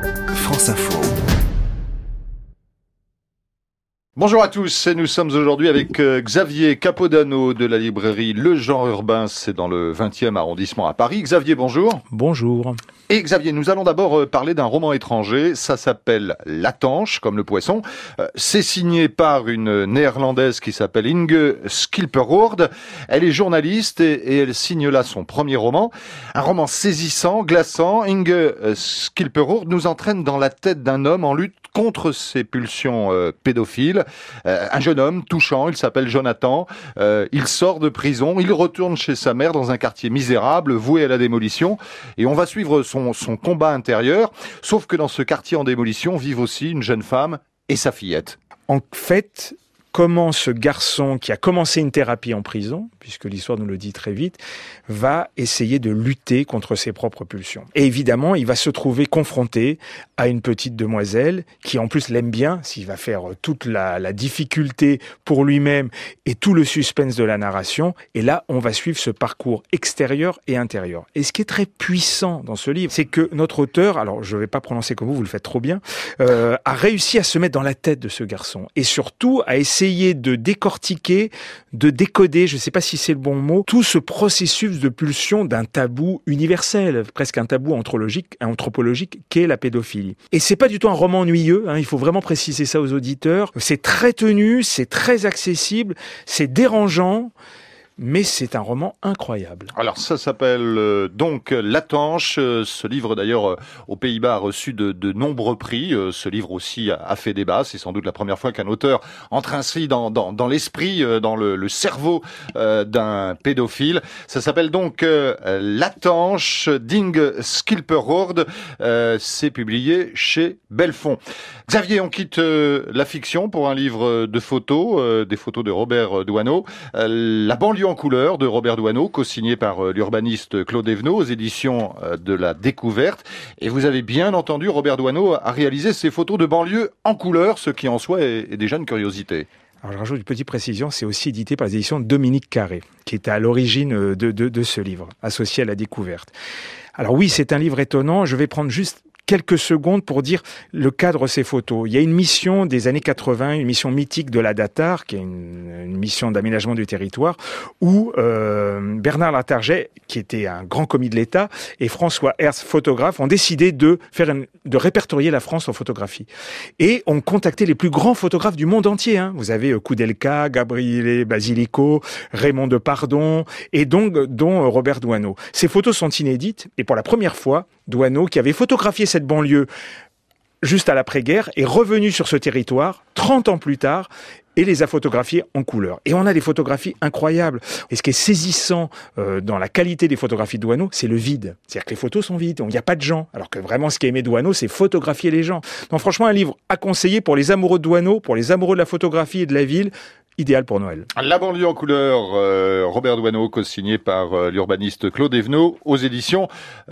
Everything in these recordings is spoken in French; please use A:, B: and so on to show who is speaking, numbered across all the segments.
A: France Info.
B: Bonjour à tous, nous sommes aujourd'hui avec Xavier Capodano de la librairie Le Genre Urbain, c'est dans le 20e arrondissement à Paris. Xavier, bonjour.
C: Bonjour.
B: Et Xavier, nous allons d'abord parler d'un roman étranger, ça s'appelle La Tanche, comme le poisson. C'est signé par une néerlandaise qui s'appelle Inge Schilperoord. Elle est journaliste et elle signe là son premier roman. Un roman saisissant, glaçant. Inge Schilperoord nous entraîne dans la tête d'un homme en lutte contre ses pulsions pédophiles. Un jeune homme touchant, il s'appelle Jonathan. Il sort de prison, il retourne chez sa mère dans un quartier misérable, voué à la démolition. Et on va suivre son combat intérieur. Sauf que dans ce quartier en démolition vivent aussi une jeune femme et sa fillette.
C: En fait, comment ce garçon qui a commencé une thérapie en prison, puisque l'histoire nous le dit très vite, va essayer de lutter contre ses propres pulsions. Et évidemment, il va se trouver confronté à une petite demoiselle qui en plus l'aime bien, s'il va faire toute la difficulté pour lui-même et tout le suspense de la narration. Et là, on va suivre ce parcours extérieur et intérieur. Et ce qui est très puissant dans ce livre, c'est que notre auteur, alors je ne vais pas prononcer comme vous le faites trop bien, a réussi à se mettre dans la tête de ce garçon. Et surtout, à essayer de décortiquer, de décoder, je ne sais pas si c'est le bon mot, tout ce processus de pulsion d'un tabou universel, presque un tabou anthropologique qu'est la pédophilie. Et c'est pas du tout un roman ennuyeux, il faut vraiment préciser ça aux auditeurs. C'est très tenu, c'est très accessible, c'est dérangeant, mais c'est un roman incroyable.
B: Alors ça s'appelle donc La Tanche. Ce livre d'ailleurs aux Pays-Bas a reçu de nombreux prix. Ce livre aussi a fait débat. C'est sans doute la première fois qu'un auteur entre ainsi dans l'esprit, dans le cerveau d'un pédophile. Ça s'appelle donc La Tanche d'Inge Schilperoord. C'est publié chez Belfond. Xavier, on quitte la fiction pour un livre de photos, des photos de Robert Doisneau. La banlieue en couleur de Robert Doisneau, co-signé par l'urbaniste Claude Evenot aux éditions de La Découverte. Et vous avez bien entendu, Robert Doisneau a réalisé ces photos de banlieue en couleur, ce qui en soi est déjà une curiosité.
C: Alors je rajoute une petite précision, c'est aussi édité par les éditions Dominique Carré, qui est à l'origine de ce livre, associé à La Découverte. Alors oui, c'est un livre étonnant, je vais prendre juste quelques secondes pour dire le cadre de ces photos. Il y a une mission des années 80, une mission mythique de la DATAR, qui est une mission d'aménagement du territoire, où Bernard Latarjet, qui était un grand commis de l'État, et François Hertz, photographe, ont décidé de répertorier la France en photographie. Et ont contacté les plus grands photographes du monde entier. Vous avez Koudelka, Gabriele Basilico, Raymond Depardon, et donc dont Robert Doisneau. Ces photos sont inédites, et pour la première fois, Doisneau, qui avait photographié cette banlieue juste à l'après-guerre, est revenu sur ce territoire 30 ans plus tard et les a photographiés en couleur. Et on a des photographies incroyables. Et ce qui est saisissant dans la qualité des photographies de Doisneau, c'est le vide. C'est-à-dire que les photos sont vides, il n'y a pas de gens. Alors que vraiment, ce qu'aimait Doisneau, c'est photographier les gens. Donc franchement, un livre à conseiller pour les amoureux de Doisneau, pour les amoureux de la photographie et de la ville, idéal pour Noël.
B: La banlieue en couleur, Robert Doisneau, co-signé par l'urbaniste Claude Evenot, aux éditions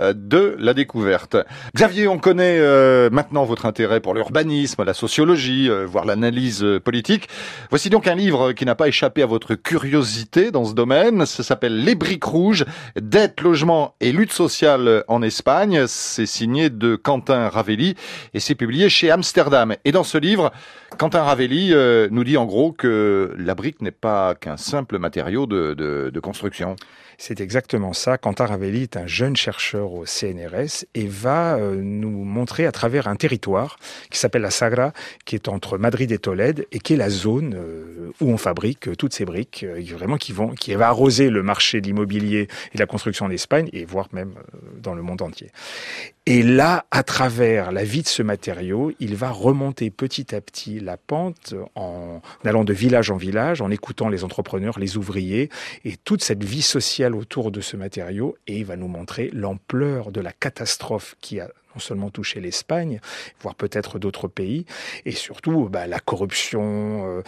B: de La Découverte. Xavier, on connaît maintenant votre intérêt pour l'urbanisme, la sociologie, voire l'analyse politique. Voici donc un livre qui n'a pas échappé à votre curiosité dans ce domaine. Ça s'appelle Les Briques Rouges, dette, logement et lutte sociale en Espagne. C'est signé de Quentin Ravelli et c'est publié chez Amsterdam. Et dans ce livre, Quentin Ravelli nous dit en gros que la brique n'est pas qu'un simple matériau de construction.
C: C'est exactement ça. Quentin Ravelli est un jeune chercheur au CNRS et va nous montrer à travers un territoire qui s'appelle la Sagra, qui est entre Madrid et Tolède et qui est la zone où on fabrique toutes ces briques, vraiment qui va arroser le marché de l'immobilier et de la construction en Espagne et voire même dans le monde entier. Et là, à travers la vie de ce matériau, il va remonter petit à petit la pente en allant de village en village, en écoutant les entrepreneurs, les ouvriers et toute cette vie sociale autour de ce matériau. Et il va nous montrer l'ampleur de la catastrophe qui a non seulement touché l'Espagne, voire peut-être d'autres pays, et surtout la corruption,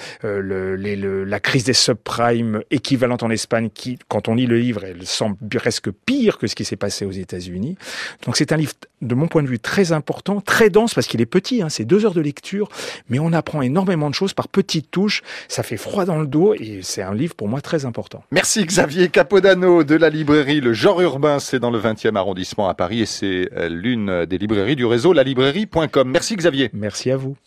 C: la crise des subprimes équivalente en Espagne, qui, quand on lit le livre, elle semble presque pire que ce qui s'est passé aux États-Unis. Donc c'est un livre, de mon point de vue, très important, très dense, parce qu'il est petit, c'est 2 heures de lecture, mais on apprend énormément de choses par petites touches, ça fait froid dans le dos, et c'est un livre pour moi très important.
B: Merci Xavier Capodano de la librairie Le Genre Urbain, c'est dans le 20e arrondissement à Paris, et c'est l'une des librairies du réseau lalibrairie.com. Merci Xavier.
C: Merci à vous.